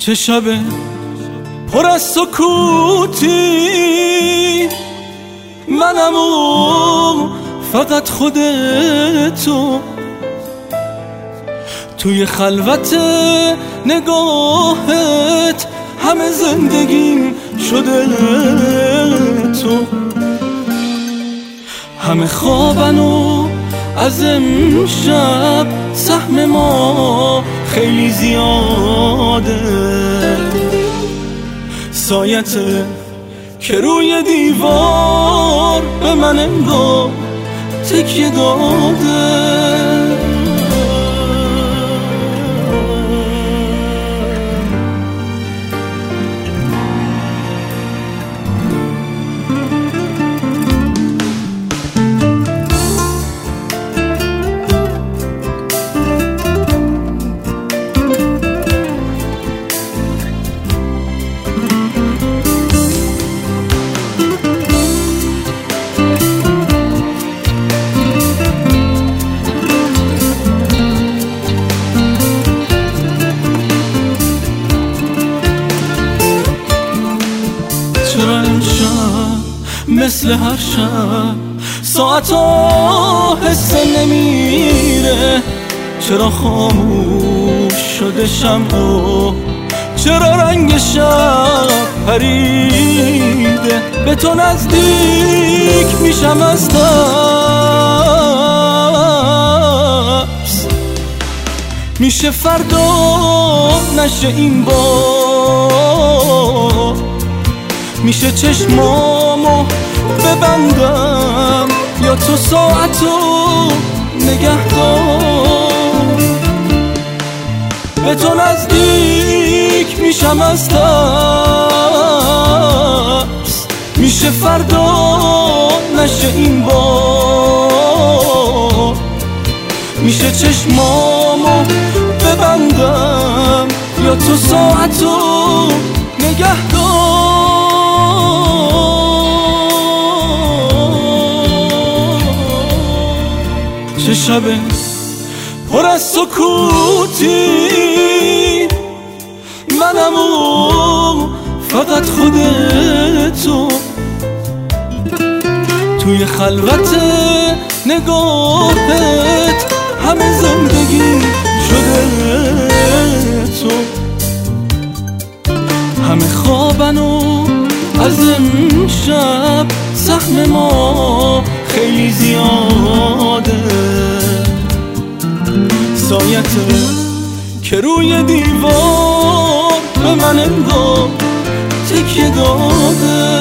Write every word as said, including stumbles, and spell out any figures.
چه شب پر از سکوتی، منم و فقط خودتو توی خلوت نگاهت، همه زندگیم شده تو. همه خوابن و از امشب سهم ما خیلی زیاده، سایته که روی دیوار به من انگار تکیه داده. چرا امشب مثل هر شب ساعتا حس نمیره؟ چرا خاموش شده شمع؟ چرا رنگ شب پریده؟ به تو نزدیک میشم از ترس، میشه فردا نشه این بار، میشه چشمامو ببندم یا تو ساعتو نگه دار. به تو نزدیک میشم از ترس، میشه فردا نشه این بار، میشه چشمامو ببندم یا تو ساعتو نگه دار. چه شب پر از سکوتی، منم و فقط خودتو توی خلوت نگاهت، همه زندگی شده تو. همه خوابن و از امشب سهم ما خیلی زیاده، سایته که روی دیوار به من انگار تکیه داده.